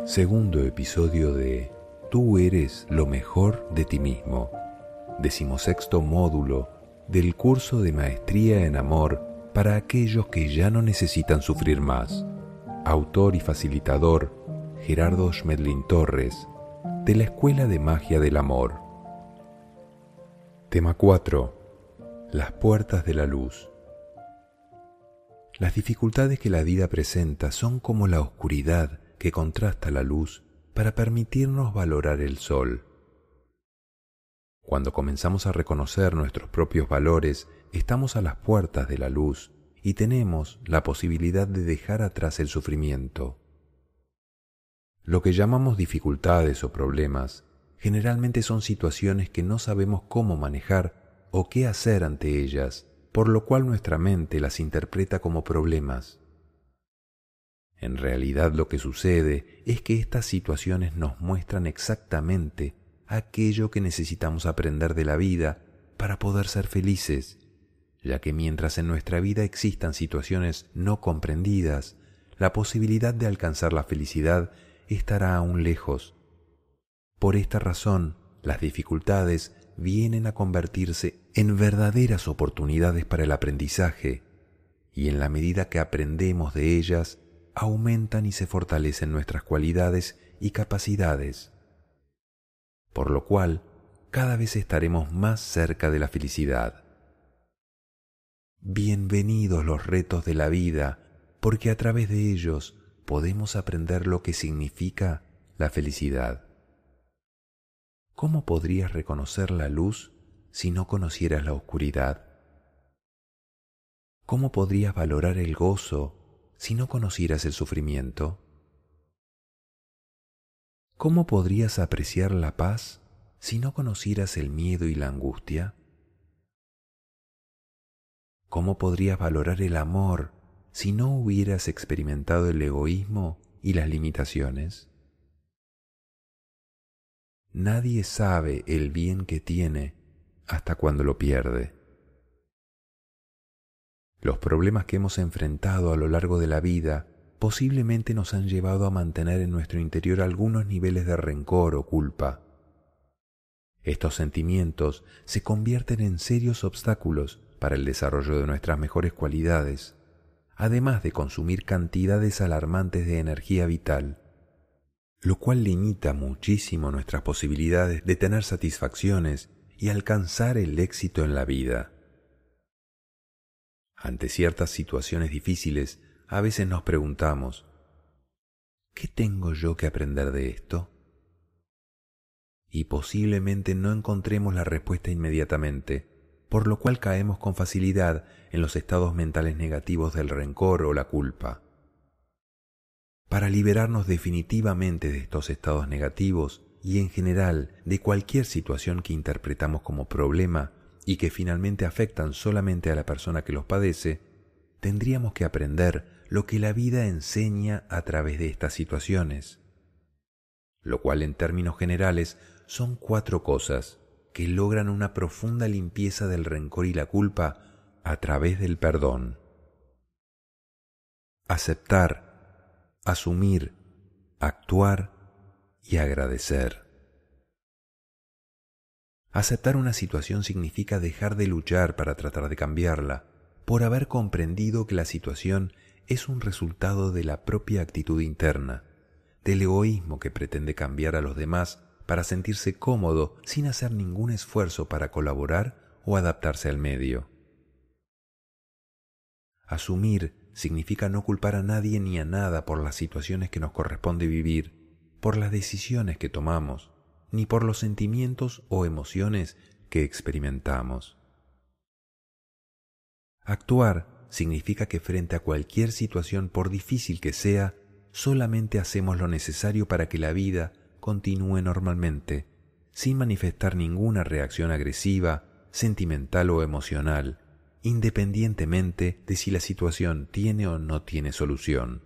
Segundo episodio de Tú eres lo mejor de ti mismo. 16º módulo del curso de Maestría en Amor para aquellos que ya no necesitan sufrir más. Autor y facilitador Gerardo Schmedlin Torres, de la Escuela de Magia del Amor. Tema 4. Las puertas de la luz. Las dificultades que la vida presenta son como la oscuridad que contrasta la luz para permitirnos valorar el sol. Cuando comenzamos a reconocer nuestros propios valores, estamos a las puertas de la luz y tenemos la posibilidad de dejar atrás el sufrimiento. Lo que llamamos dificultades o problemas generalmente son situaciones que no sabemos cómo manejar o qué hacer ante ellas, por lo cual nuestra mente las interpreta como problemas. En realidad lo que sucede es que estas situaciones nos muestran exactamente aquello que necesitamos aprender de la vida para poder ser felices, ya que mientras en nuestra vida existan situaciones no comprendidas, la posibilidad de alcanzar la felicidad estará aún lejos. Por esta razón, las dificultades vienen a convertirse en verdaderas oportunidades para el aprendizaje, y en la medida que aprendemos de ellas, aumentan y se fortalecen nuestras cualidades y capacidades, por lo cual cada vez estaremos más cerca de la felicidad. Bienvenidos los retos de la vida, porque a través de ellos podemos aprender lo que significa la felicidad. ¿Cómo podrías reconocer la luz si no conocieras la oscuridad? ¿Cómo podrías valorar el gozo si no conocieras el sufrimiento? ¿Cómo podrías apreciar la paz si no conocieras el miedo y la angustia? ¿Cómo podrías valorar el amor si no hubieras experimentado el egoísmo y las limitaciones? Nadie sabe el bien que tiene hasta cuando lo pierde. Los problemas que hemos enfrentado a lo largo de la vida posiblemente nos han llevado a mantener en nuestro interior algunos niveles de rencor o culpa. Estos sentimientos se convierten en serios obstáculos para el desarrollo de nuestras mejores cualidades, además de consumir cantidades alarmantes de energía vital, lo cual limita muchísimo nuestras posibilidades de tener satisfacciones y alcanzar el éxito en la vida. Ante ciertas situaciones difíciles, a veces nos preguntamos, ¿qué tengo yo que aprender de esto? Y posiblemente no encontremos la respuesta inmediatamente, por lo cual caemos con facilidad en los estados mentales negativos del rencor o la culpa. Para liberarnos definitivamente de estos estados negativos y en general de cualquier situación que interpretamos como problema y que finalmente afectan solamente a la persona que los padece, tendríamos que aprender lo que la vida enseña a través de estas situaciones, lo cual en términos generales son 4 cosas que logran una profunda limpieza del rencor y la culpa a través del perdón. Aceptar, asumir, actuar y agradecer. Aceptar una situación significa dejar de luchar para tratar de cambiarla, por haber comprendido que la situación es un resultado de la propia actitud interna, del egoísmo que pretende cambiar a los demás para sentirse cómodo sin hacer ningún esfuerzo para colaborar o adaptarse al medio. Asumir significa no culpar a nadie ni a nada por las situaciones que nos corresponde vivir, por las decisiones que tomamos, ni por los sentimientos o emociones que experimentamos. Actuar significa que frente a cualquier situación, por difícil que sea, solamente hacemos lo necesario para que la vida continúe normalmente, sin manifestar ninguna reacción agresiva, sentimental o emocional, independientemente de si la situación tiene o no tiene solución.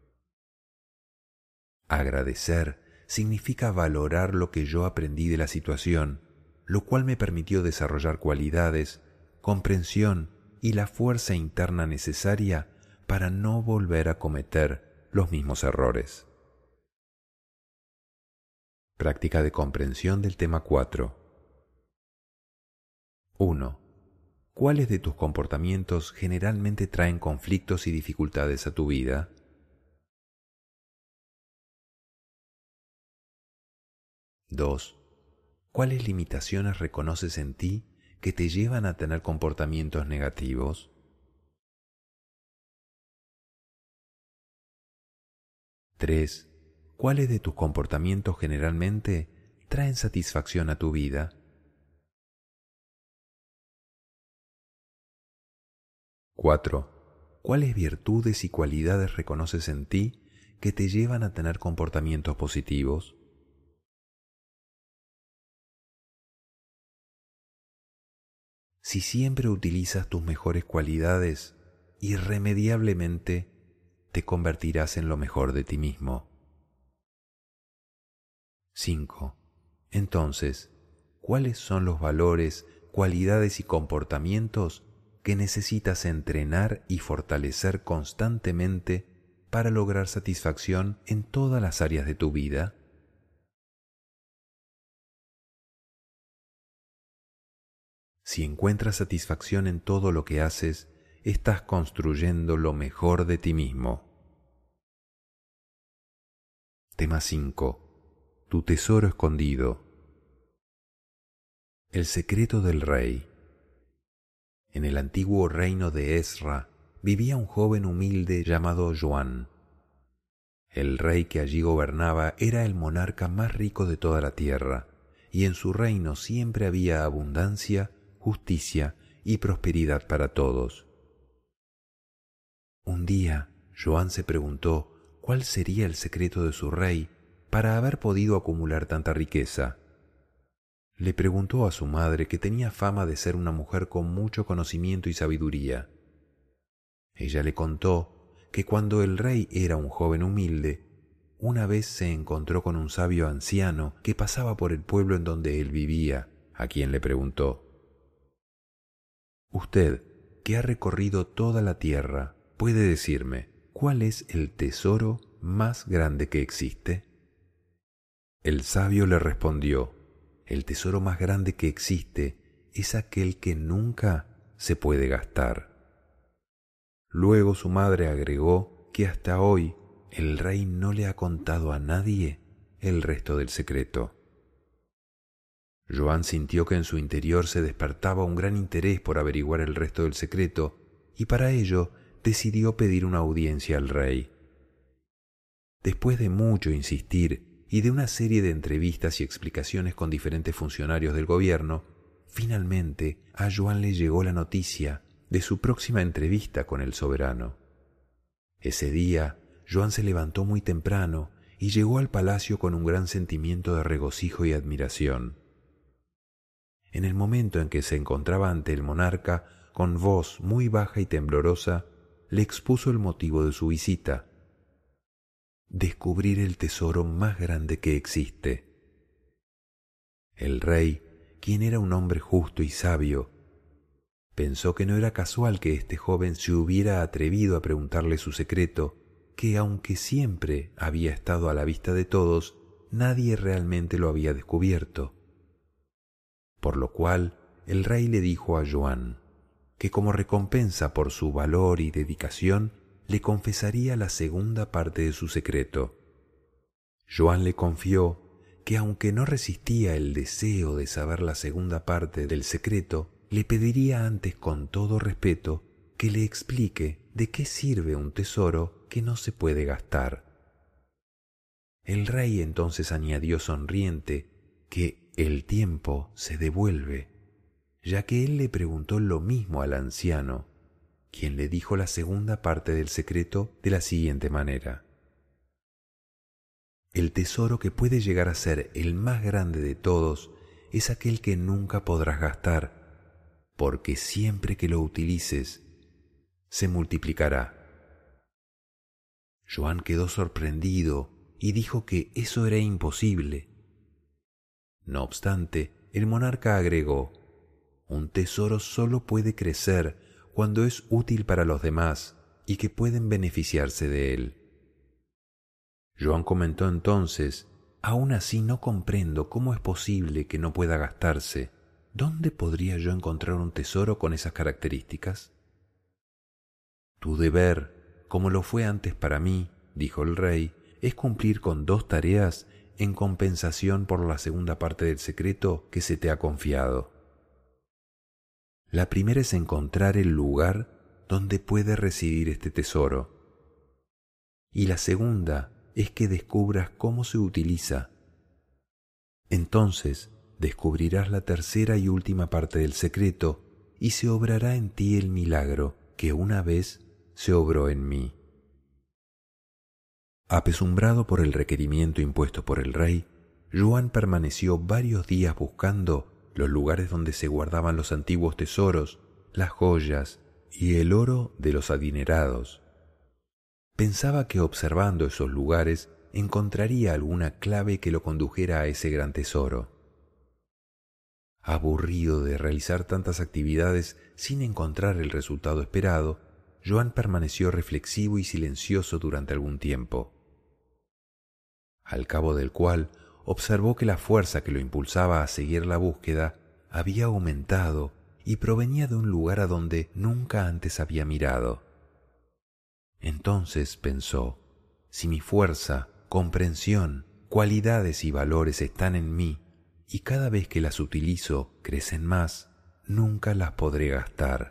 Agradecer significa valorar lo que yo aprendí de la situación, lo cual me permitió desarrollar cualidades, comprensión y la fuerza interna necesaria para no volver a cometer los mismos errores. Práctica de comprensión del tema 4. 1. ¿Cuáles de tus comportamientos generalmente traen conflictos y dificultades a tu vida? 2. ¿Cuáles limitaciones reconoces en ti que te llevan a tener comportamientos negativos? 3. ¿Cuáles de tus comportamientos generalmente traen satisfacción a tu vida? 4. ¿Cuáles virtudes y cualidades reconoces en ti que te llevan a tener comportamientos positivos? Si siempre utilizas tus mejores cualidades, irremediablemente te convertirás en lo mejor de ti mismo. 5. Entonces, ¿cuáles son los valores, cualidades y comportamientos que necesitas entrenar y fortalecer constantemente para lograr satisfacción en todas las áreas de tu vida? Si encuentras satisfacción en todo lo que haces, estás construyendo lo mejor de ti mismo. Tema 5. Tu tesoro escondido. El secreto del rey. En el antiguo reino de Ezra vivía un joven humilde llamado Joan. El rey que allí gobernaba era el monarca más rico de toda la tierra, y en su reino siempre había abundancia, justicia y prosperidad para todos. Un día, Joan se preguntó cuál sería el secreto de su rey para haber podido acumular tanta riqueza. Le preguntó a su madre, que tenía fama de ser una mujer con mucho conocimiento y sabiduría. Ella le contó que cuando el rey era un joven humilde, una vez se encontró con un sabio anciano que pasaba por el pueblo en donde él vivía, a quien le preguntó: «Usted, que ha recorrido toda la tierra, ¿puede decirme cuál es el tesoro más grande que existe?» El sabio le respondió: «El tesoro más grande que existe es aquel que nunca se puede gastar». Luego su madre agregó que hasta hoy el rey no le ha contado a nadie el resto del secreto. Joan sintió que en su interior se despertaba un gran interés por averiguar el resto del secreto, y para ello decidió pedir una audiencia al rey. Después de mucho insistir y de una serie de entrevistas y explicaciones con diferentes funcionarios del gobierno, finalmente a Joan le llegó la noticia de su próxima entrevista con el soberano. Ese día, Joan se levantó muy temprano y llegó al palacio con un gran sentimiento de regocijo y admiración. En el momento en que se encontraba ante el monarca, con voz muy baja y temblorosa, le expuso el motivo de su visita: descubrir el tesoro más grande que existe. El rey, quien era un hombre justo y sabio, pensó que no era casual que este joven se hubiera atrevido a preguntarle su secreto, que aunque siempre había estado a la vista de todos, nadie realmente lo había descubierto. Por lo cual el rey le dijo a Joan que como recompensa por su valor y dedicación le confesaría la segunda parte de su secreto. Joan le confió que aunque no resistía el deseo de saber la segunda parte del secreto, le pediría antes con todo respeto que le explique de qué sirve un tesoro que no se puede gastar. El rey entonces añadió sonriente que el tiempo se devuelve, ya que él le preguntó lo mismo al anciano, quien le dijo la segunda parte del secreto de la siguiente manera: el tesoro que puede llegar a ser el más grande de todos es aquel que nunca podrás gastar, porque siempre que lo utilices, se multiplicará. Joan quedó sorprendido y dijo que eso era imposible. No obstante, el monarca agregó: un tesoro solo puede crecer cuando es útil para los demás y que pueden beneficiarse de él. Joan comentó entonces Aún así no comprendo cómo es posible que no pueda gastarse. ¿Dónde podría yo encontrar un tesoro con esas características? Tu deber, como lo fue antes para mí, dijo el rey, es cumplir con 2 tareas en compensación por la segunda parte del secreto que se te ha confiado. La primera es encontrar el lugar donde puede residir este tesoro. Y la segunda es que descubras cómo se utiliza. Entonces descubrirás la tercera y última parte del secreto y se obrará en ti el milagro que una vez se obró en mí. Apesumbrado por el requerimiento impuesto por el rey, Yuan permaneció varios días buscando los lugares donde se guardaban los antiguos tesoros, las joyas y el oro de los adinerados. Pensaba que observando esos lugares encontraría alguna clave que lo condujera a ese gran tesoro. Aburrido de realizar tantas actividades sin encontrar el resultado esperado, Yuan permaneció reflexivo y silencioso durante algún tiempo, al cabo del cual observó que la fuerza que lo impulsaba a seguir la búsqueda había aumentado y provenía de un lugar a donde nunca antes había mirado. Entonces pensó, si mi fuerza, comprensión, cualidades y valores están en mí y cada vez que las utilizo crecen más, nunca las podré gastar.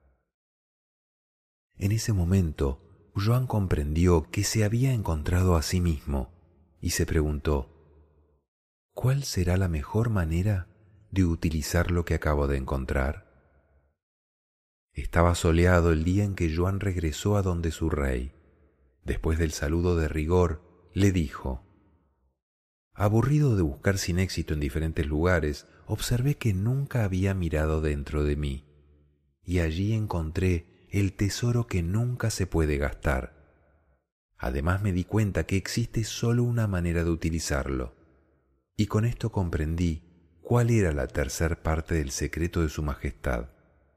En ese momento, Yuan comprendió que se había encontrado a sí mismo y se preguntó, ¿cuál será la mejor manera de utilizar lo que acabo de encontrar? Estaba soleado el día en que Yuan regresó a donde su rey. Después del saludo de rigor, le dijo, aburrido de buscar sin éxito en diferentes lugares, observé que nunca había mirado dentro de mí, y allí encontré el tesoro que nunca se puede gastar. Además me di cuenta que existe solo una manera de utilizarlo, y con esto comprendí cuál era la tercer parte del secreto de su majestad.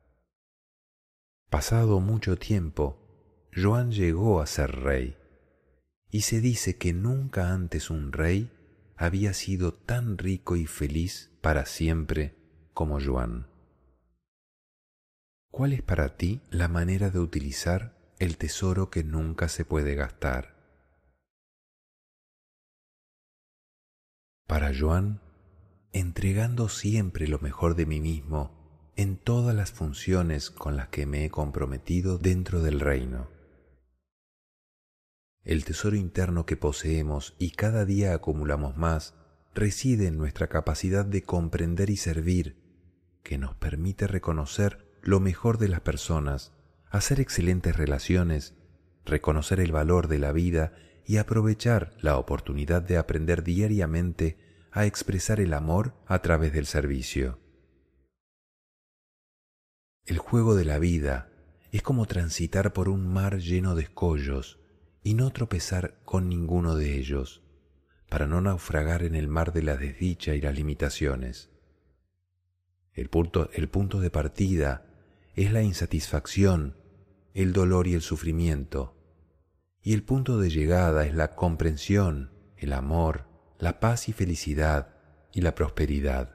Pasado mucho tiempo, Yuan llegó a ser rey, y se dice que nunca antes un rey había sido tan rico y feliz para siempre como Yuan. ¿Cuál es para ti la manera de utilizar el tesoro que nunca se puede gastar? Para Yuan, entregando siempre lo mejor de mí mismo en todas las funciones con las que me he comprometido dentro del reino. El tesoro interno que poseemos y cada día acumulamos más reside en nuestra capacidad de comprender y servir, que nos permite reconocer lo mejor de las personas, hacer excelentes relaciones, reconocer el valor de la vida y aprovechar la oportunidad de aprender diariamente a expresar el amor a través del servicio. El juego de la vida es como transitar por un mar lleno de escollos y no tropezar con ninguno de ellos, para no naufragar en el mar de la desdicha y las limitaciones. El punto de partida es la insatisfacción, el dolor y el sufrimiento, y el punto de llegada es la comprensión, el amor, la paz y felicidad y la prosperidad.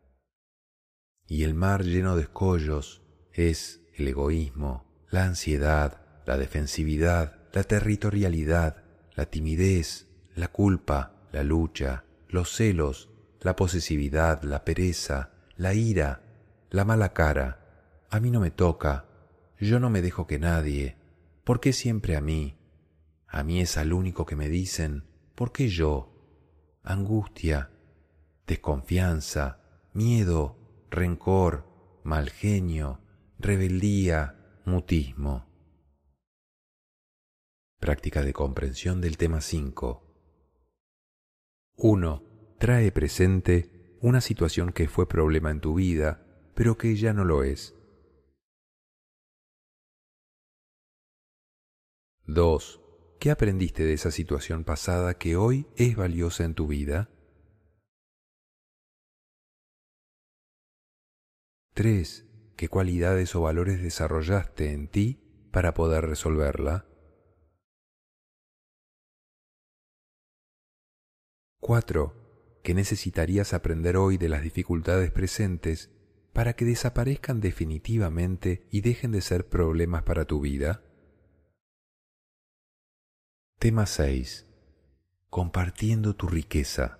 Y el mar lleno de escollos es el egoísmo, la ansiedad, la defensividad, la territorialidad, la timidez, la culpa, la lucha, los celos, la posesividad, la pereza, la ira, la mala cara. A mí no me toca, yo no me dejo que nadie. ¿Por qué siempre a mí? A mí es al único que me dicen, ¿por qué yo? Angustia, desconfianza, miedo, rencor, mal genio, rebeldía, mutismo. Práctica de comprensión del tema 5. 1. Trae presente una situación que fue problema en tu vida, pero que ya no lo es. 2. ¿Qué aprendiste de esa situación pasada que hoy es valiosa en tu vida? 3. ¿Qué cualidades o valores desarrollaste en ti para poder resolverla? 4. Que necesitarías aprender hoy de las dificultades presentes para que desaparezcan definitivamente y dejen de ser problemas para tu vida. Tema 6. Compartiendo tu riqueza.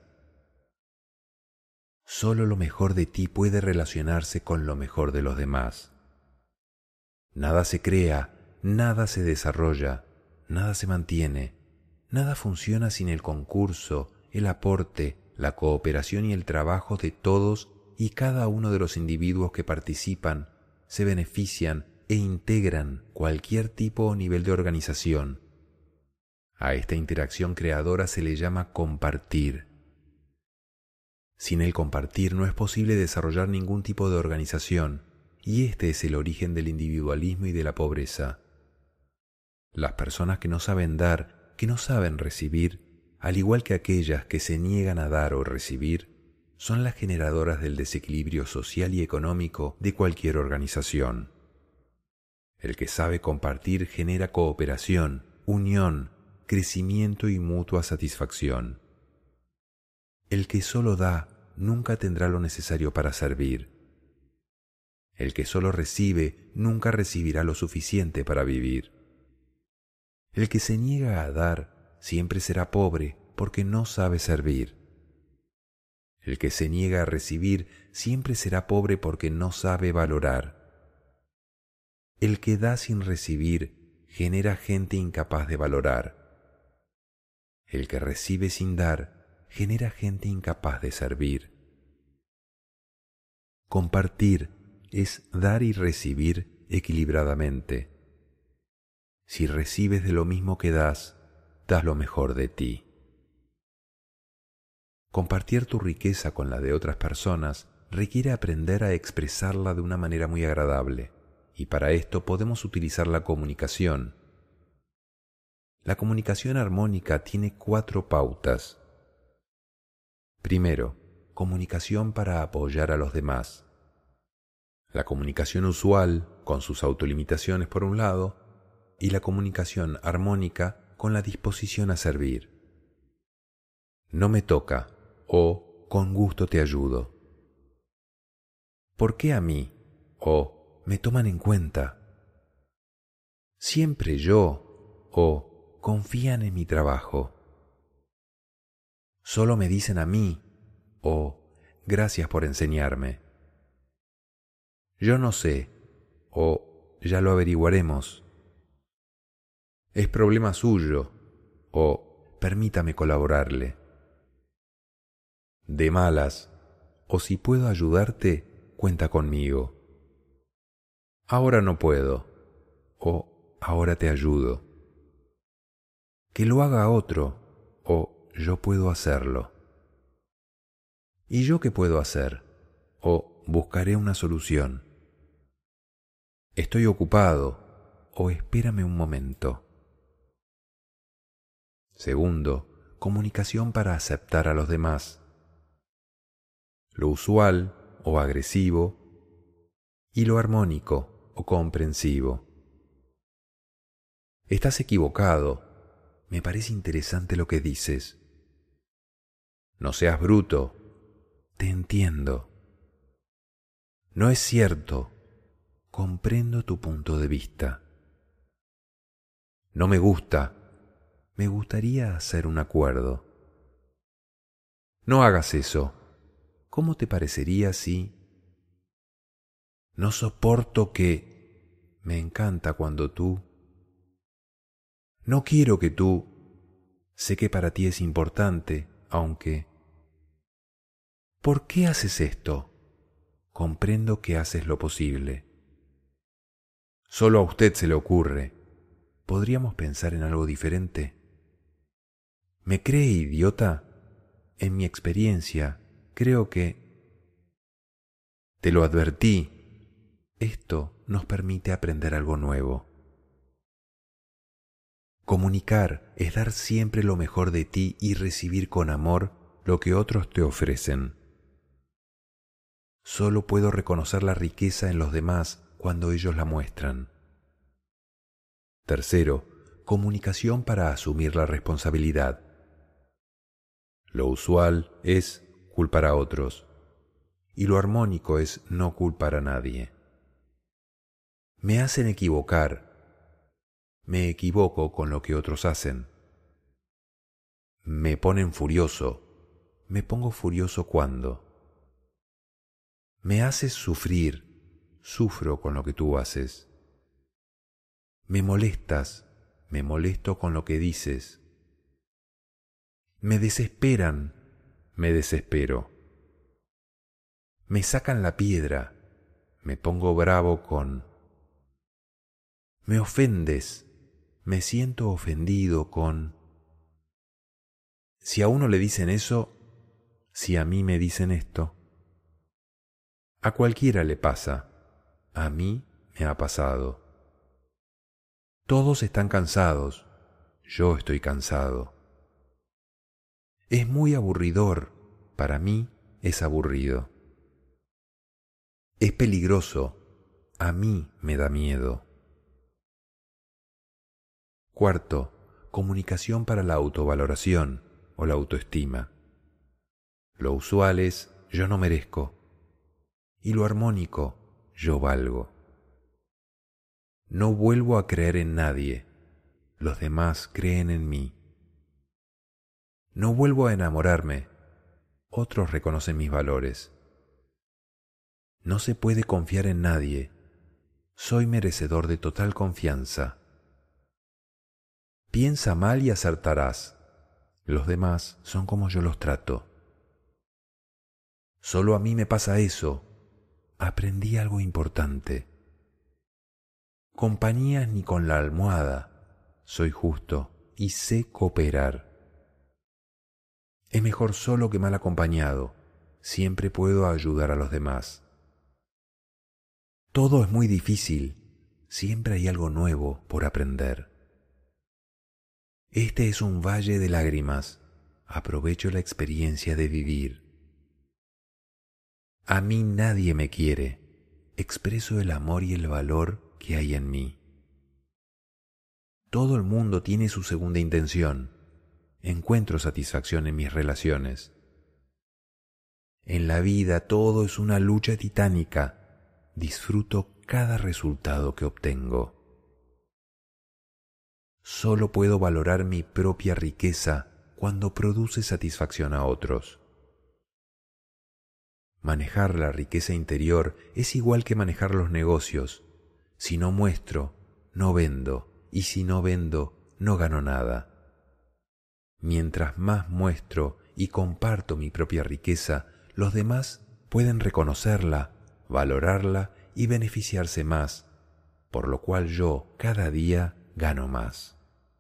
Solo lo mejor de ti puede relacionarse con lo mejor de los demás. Nada se crea, nada se desarrolla, nada se mantiene, nada funciona sin el concurso, el aporte, la cooperación y el trabajo de todos y cada uno de los individuos que participan, se benefician e integran cualquier tipo o nivel de organización. A esta interacción creadora se le llama compartir. Sin el compartir no es posible desarrollar ningún tipo de organización, y este es el origen del individualismo y de la pobreza. Las personas que no saben dar, que no saben recibir, al igual que aquellas que se niegan a dar o recibir, son las generadoras del desequilibrio social y económico de cualquier organización. El que sabe compartir genera cooperación, unión, crecimiento y mutua satisfacción. El que solo da nunca tendrá lo necesario para servir. El que solo recibe nunca recibirá lo suficiente para vivir. El que se niega a dar siempre será pobre porque no sabe servir. El que se niega a recibir siempre será pobre porque no sabe valorar. El que da sin recibir genera gente incapaz de valorar. El que recibe sin dar genera gente incapaz de servir. Compartir es dar y recibir equilibradamente. Si recibes de lo mismo que das, das lo mejor de ti. Compartir tu riqueza con la de otras personas requiere aprender a expresarla de una manera muy agradable, y para esto podemos utilizar la comunicación. La comunicación armónica tiene 4 pautas. Primero, comunicación para apoyar a los demás. La comunicación usual, con sus autolimitaciones por un lado, y la comunicación armónica con la disposición a servir. No me toca, o con gusto te ayudo. ¿Por qué a mí? O me toman en cuenta. Siempre yo, o confían en mi trabajo. Solo me dicen a mí, o gracias por enseñarme. Yo no sé, o ya lo averiguaremos. Es problema suyo, o permítame colaborarle. De malas, o si puedo ayudarte, cuenta conmigo. Ahora no puedo, o ahora te ayudo. Que lo haga otro, o yo puedo hacerlo. ¿Y yo qué puedo hacer? O buscaré una solución. Estoy ocupado, o espérame un momento. Segundo, comunicación para aceptar a los demás. Lo usual o agresivo y lo armónico o comprensivo. Estás equivocado. Me parece interesante lo que dices. No seas bruto. Te entiendo. No es cierto. Comprendo tu punto de vista. No me gusta. Me gustaría hacer un acuerdo. No hagas eso. ¿Cómo te parecería si... No soporto que... Me encanta cuando tú... No quiero que tú... Sé que para ti es importante, aunque... ¿Por qué haces esto? Comprendo que haces lo posible. Solo a usted se le ocurre. ¿Podríamos pensar en algo diferente? ¿Me cree idiota? En mi experiencia, creo que... Te lo advertí. Esto nos permite aprender algo nuevo. Comunicar es dar siempre lo mejor de ti y recibir con amor lo que otros te ofrecen. Solo puedo reconocer la riqueza en los demás cuando ellos la muestran. Tercero, comunicación para asumir la responsabilidad. Lo usual es culpar a otros, y lo armónico es no culpar a nadie. Me hacen equivocar, me equivoco con lo que otros hacen. Me ponen furioso, me pongo furioso cuando. Me haces sufrir, sufro con lo que tú haces. Me molestas, me molesto con lo que dices. Me desesperan, me desespero. Me sacan la piedra, me pongo bravo con. Me ofendes, me siento ofendido con. Si a uno le dicen eso, si a mí me dicen esto. A cualquiera le pasa, a mí me ha pasado. Todos están cansados, yo estoy cansado. Es muy aburridor, para mí es aburrido. Es peligroso, a mí me da miedo. Cuarto, comunicación para la autovaloración o la autoestima. Lo usual es yo no merezco y lo armónico yo valgo. No vuelvo a creer en nadie, los demás creen en mí. No vuelvo a enamorarme, otros reconocen mis valores. No se puede confiar en nadie, soy merecedor de total confianza. Piensa mal y acertarás, los demás son como yo los trato. Solo a mí me pasa eso, aprendí algo importante. Compañías ni con la almohada, soy justo y sé cooperar. Es mejor solo que mal acompañado, siempre puedo ayudar a los demás. Todo es muy difícil, siempre hay algo nuevo por aprender. Este es un valle de lágrimas, aprovecho la experiencia de vivir. A mí nadie me quiere, expreso el amor y el valor que hay en mí. Todo el mundo tiene su segunda intención, encuentro satisfacción en mis relaciones. En la vida todo es una lucha titánica, disfruto cada resultado que obtengo. Solo puedo valorar mi propia riqueza cuando produce satisfacción a otros. Manejar la riqueza interior es igual que manejar los negocios. Si no muestro, no vendo, y si no vendo, no gano nada. Mientras más muestro y comparto mi propia riqueza, los demás pueden reconocerla, valorarla y beneficiarse más, por lo cual yo cada día gano más.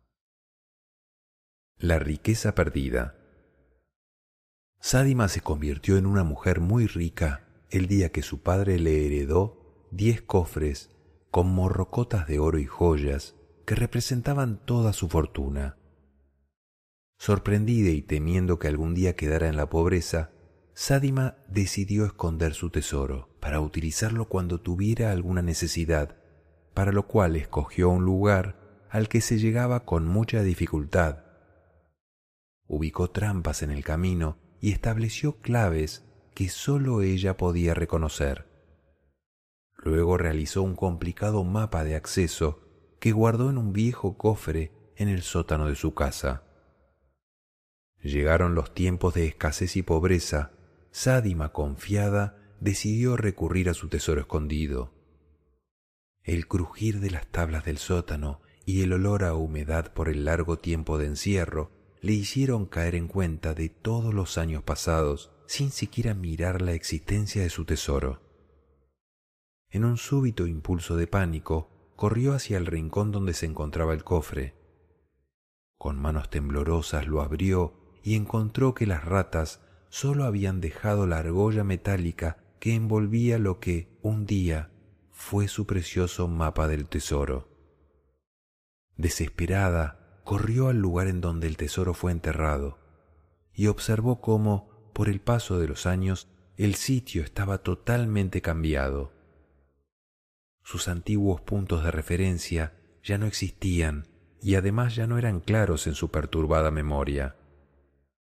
La riqueza perdida. Sádima se convirtió en una mujer muy rica el día que su padre le heredó 10 cofres con morrocotas de oro y joyas que representaban toda su fortuna. Sorprendida y temiendo que algún día quedara en la pobreza, Sádima decidió esconder su tesoro para utilizarlo cuando tuviera alguna necesidad, para lo cual escogió un lugar al que se llegaba con mucha dificultad. Ubicó trampas en el camino y estableció claves que sólo ella podía reconocer. Luego realizó un complicado mapa de acceso que guardó en un viejo cofre en el sótano de su casa. Llegaron los tiempos de escasez y pobreza. Sádima, confiada, decidió recurrir a su tesoro escondido. El crujir de las tablas del sótano y el olor a humedad por el largo tiempo de encierro le hicieron caer en cuenta de todos los años pasados sin siquiera mirar la existencia de su tesoro. En un súbito impulso de pánico, corrió hacia el rincón donde se encontraba el cofre. Con manos temblorosas lo abrió y encontró que las ratas solo habían dejado la argolla metálica que envolvía lo que, un día, fue su precioso mapa del tesoro. Desesperada, corrió al lugar en donde el tesoro fue enterrado y observó cómo, por el paso de los años, el sitio estaba totalmente cambiado. Sus antiguos puntos de referencia ya no existían y además ya no eran claros en su perturbada memoria.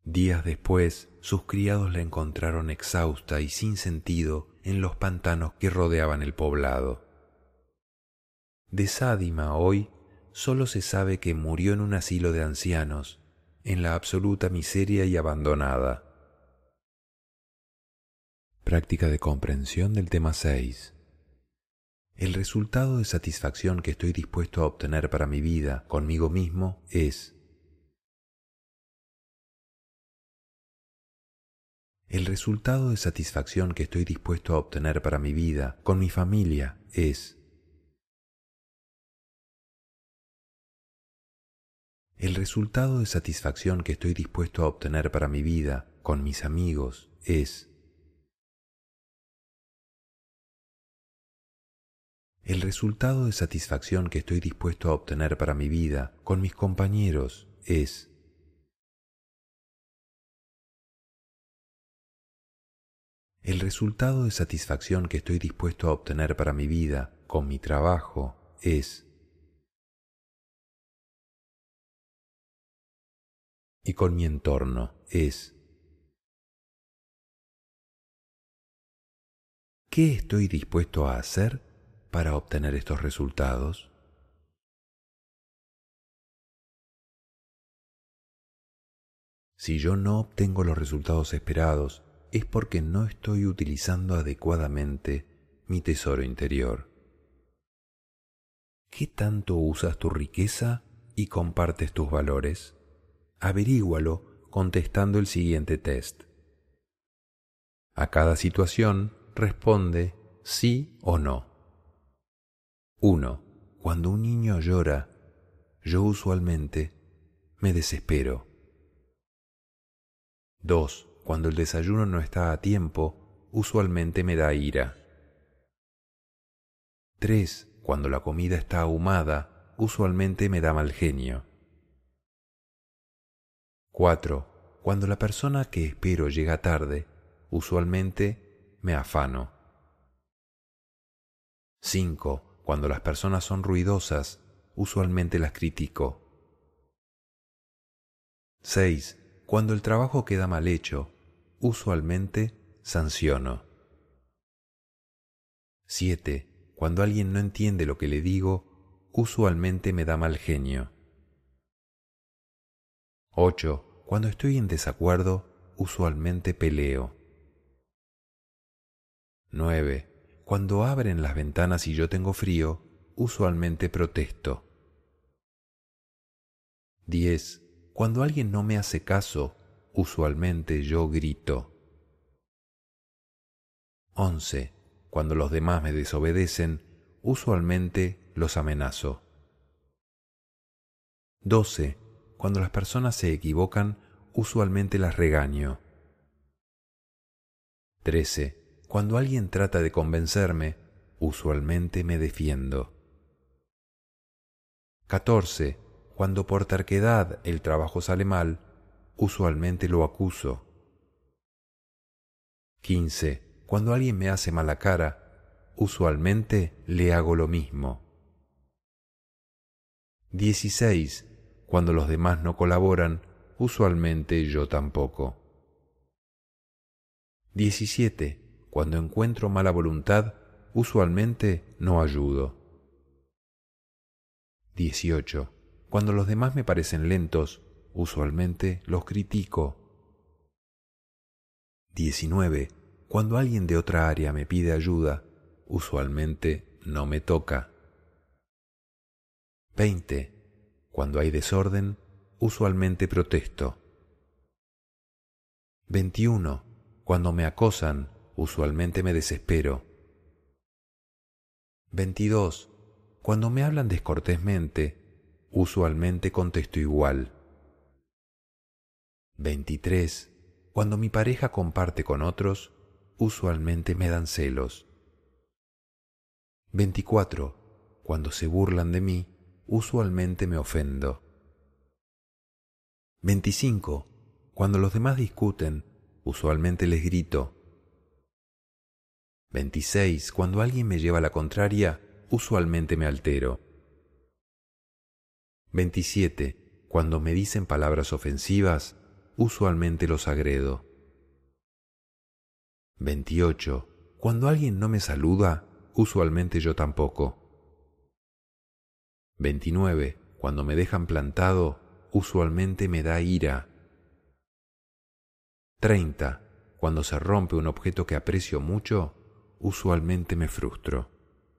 Días después, sus criados la encontraron exhausta y sin sentido en los pantanos que rodeaban el poblado. De Sádima hoy solo se sabe que murió en un asilo de ancianos, en la absoluta miseria y abandonada. Práctica de comprensión del tema 6. El resultado de satisfacción que estoy dispuesto a obtener para mi vida conmigo mismo es: el resultado de satisfacción que estoy dispuesto a obtener para mi vida con mi familia es: el resultado de satisfacción que estoy dispuesto a obtener para mi vida con mis amigos es: el resultado de satisfacción que estoy dispuesto a obtener para mi vida con mis compañeros es: el resultado de satisfacción que estoy dispuesto a obtener para mi vida con mi trabajo es: y con mi entorno es. ¿Qué estoy dispuesto a hacer para obtener estos resultados? Si yo no obtengo los resultados esperados, es porque no estoy utilizando adecuadamente mi tesoro interior. ¿Qué tanto usas tu riqueza y compartes tus valores? Averígualo contestando el siguiente test. A cada situación responde sí o no. 1. Cuando un niño llora, yo usualmente me desespero. 2. Cuando el desayuno no está a tiempo, usualmente me da ira. 3. Cuando la comida está ahumada, usualmente me da mal genio. 4. Cuando la persona que espero llega tarde, usualmente me afano. 5. Cuando las personas son ruidosas, usualmente las critico. 6. Cuando el trabajo queda mal hecho, usualmente sanciono. 7. Cuando alguien no entiende lo que le digo, usualmente me da mal genio. 8. Cuando estoy en desacuerdo, usualmente peleo. 9. Cuando abren las ventanas y yo tengo frío, usualmente protesto. 10. Cuando alguien no me hace caso, usualmente yo grito. 11. Cuando los demás me desobedecen, usualmente los amenazo. 12. Cuando las personas se equivocan, usualmente las regaño. 13. Cuando alguien trata de convencerme, usualmente me defiendo. 14. Cuando por terquedad el trabajo sale mal, usualmente lo acuso. 15. Cuando alguien me hace mala cara, usualmente le hago lo mismo. 16. Cuando los demás no colaboran, usualmente yo tampoco. 17. Cuando encuentro mala voluntad, usualmente no ayudo. 18. Cuando los demás me parecen lentos, usualmente los critico. 19. Cuando alguien de otra área me pide ayuda, usualmente no me toca. 20. Cuando hay desorden, usualmente protesto. 21. Cuando me acosan, usualmente me desespero. 22. Cuando me hablan descortésmente, usualmente contesto igual. 23. Cuando mi pareja comparte con otros, usualmente me dan celos. 24. Cuando se burlan de mí, usualmente me ofendo. 25. Cuando los demás discuten, usualmente les grito. 26. Cuando alguien me lleva la contraria, usualmente me altero. 27. Cuando me dicen palabras ofensivas, usualmente los agredo. 28. Cuando alguien no me saluda, usualmente yo tampoco. 29. Cuando me dejan plantado, usualmente me da ira. 30. Cuando se rompe un objeto que aprecio mucho, usualmente me frustro.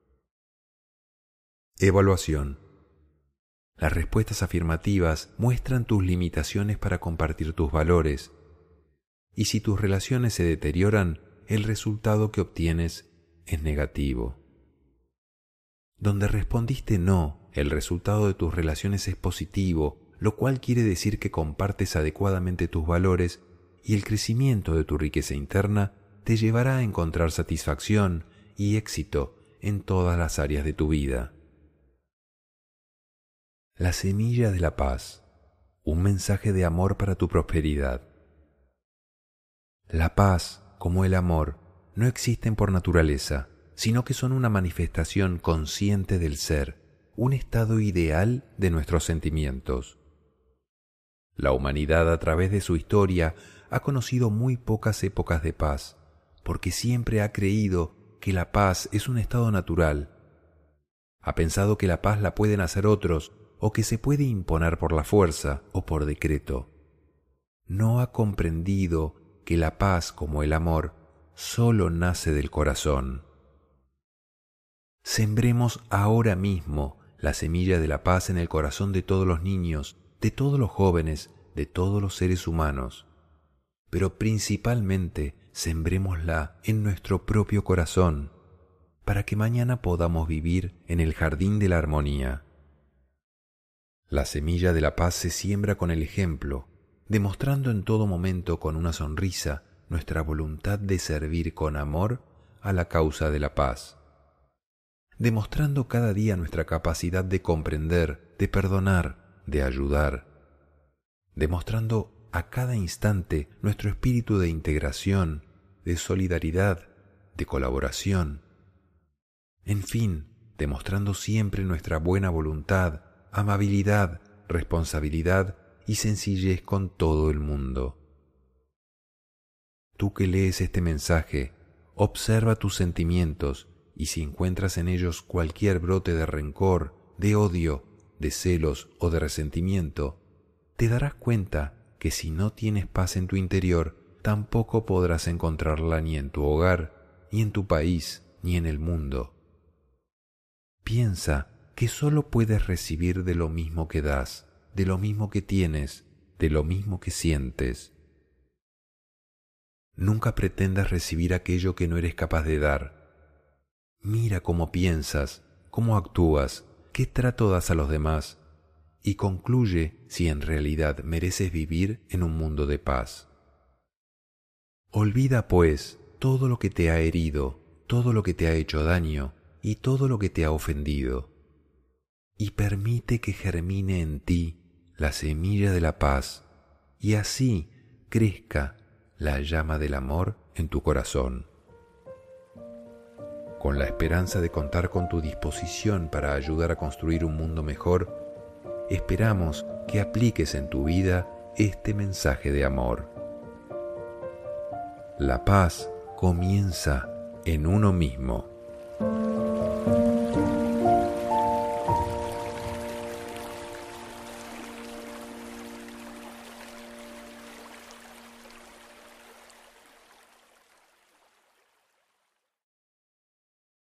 Evaluación. Las respuestas afirmativas muestran tus limitaciones para compartir tus valores, y si tus relaciones se deterioran, el resultado que obtienes es negativo. Donde respondiste no, el resultado de tus relaciones es positivo, lo cual quiere decir que compartes adecuadamente tus valores y el crecimiento de tu riqueza interna te llevará a encontrar satisfacción y éxito en todas las áreas de tu vida. La semilla de la paz, un mensaje de amor para tu prosperidad. La paz, como el amor, no existen por naturaleza, sino que son una manifestación consciente del ser, un estado ideal de nuestros sentimientos. La humanidad a través de su historia ha conocido muy pocas épocas de paz, porque siempre ha creído que la paz es un estado natural. Ha pensado que la paz la pueden hacer otros o que se puede imponer por la fuerza o por decreto. No ha comprendido que la paz, como el amor, solo nace del corazón. Sembremos ahora mismo la semilla de la paz en el corazón de todos los niños, de todos los jóvenes, de todos los seres humanos. Pero principalmente sembrémosla en nuestro propio corazón, para que mañana podamos vivir en el jardín de la armonía. La semilla de la paz se siembra con el ejemplo, demostrando en todo momento con una sonrisa nuestra voluntad de servir con amor a la causa de la paz, demostrando cada día nuestra capacidad de comprender, de perdonar, de ayudar, demostrando a cada instante nuestro espíritu de integración, de solidaridad, de colaboración, en fin, demostrando siempre nuestra buena voluntad, amabilidad, responsabilidad y sencillez con todo el mundo. Tú que lees este mensaje, observa tus sentimientos y si encuentras en ellos cualquier brote de rencor, de odio, de celos o de resentimiento, te darás cuenta que si no tienes paz en tu interior, tampoco podrás encontrarla ni en tu hogar, ni en tu país, ni en el mundo. Piensa que solo puedes recibir de lo mismo que das, de lo mismo que tienes, de lo mismo que sientes. Nunca pretendas recibir aquello que no eres capaz de dar. Mira cómo piensas, cómo actúas, qué trato das a los demás y concluye si en realidad mereces vivir en un mundo de paz. Olvida, pues, todo lo que te ha herido, todo lo que te ha hecho daño y todo lo que te ha ofendido, y permite que germine en ti la semilla de la paz, y así crezca la llama del amor en tu corazón. Con la esperanza de contar con tu disposición para ayudar a construir un mundo mejor, esperamos que apliques en tu vida este mensaje de amor. La paz comienza en uno mismo.